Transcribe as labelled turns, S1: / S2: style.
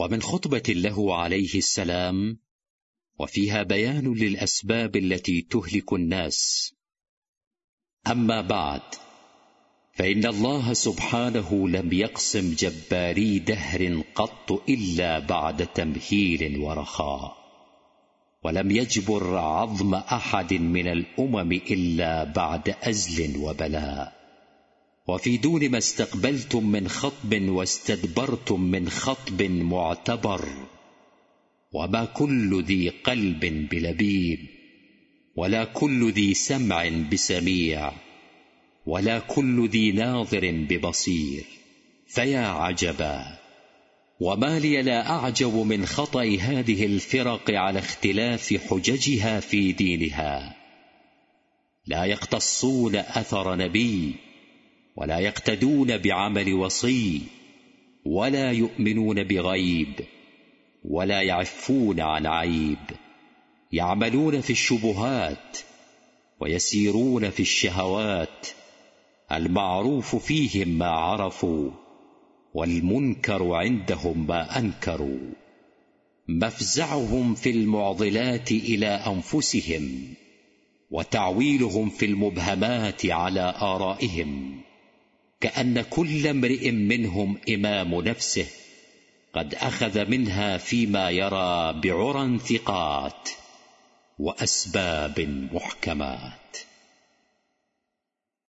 S1: ومن خطبة له عليه السلام وفيها بيان للأسباب التي تهلك الناس. أما بعد، فإن الله سبحانه لم يقسم جباري دهر قط إلا بعد تمهيل ورخاء، ولم يجبر عظم أحد من الأمم إلا بعد أزل وبلاء. وفي دون ما استقبلتم من خطب واستدبرتم من خطب معتبر، وما كل ذي قلب بلبيب، ولا كل ذي سمع بسميع، ولا كل ذي ناظر ببصير. فيا عجبا، وما لي لا أعجب من خطأ هذه الفرق على اختلاف حججها في دينها. لا يقتصون أثر نبي، ولا يقتدون بعمل وصي، ولا يؤمنون بغيب، ولا يعفون عن عيب. يعملون في الشبهات ويسيرون في الشهوات. المعروف فيهم ما عرفوا، والمنكر عندهم ما أنكروا. مفزعهم في المعضلات إلى أنفسهم، وتعويلهم في المبهمات على آرائهم، كأن كل امرئ منهم إمام نفسه، قد أخذ منها فيما يرى بعرى ثقات وأسباب محكمات.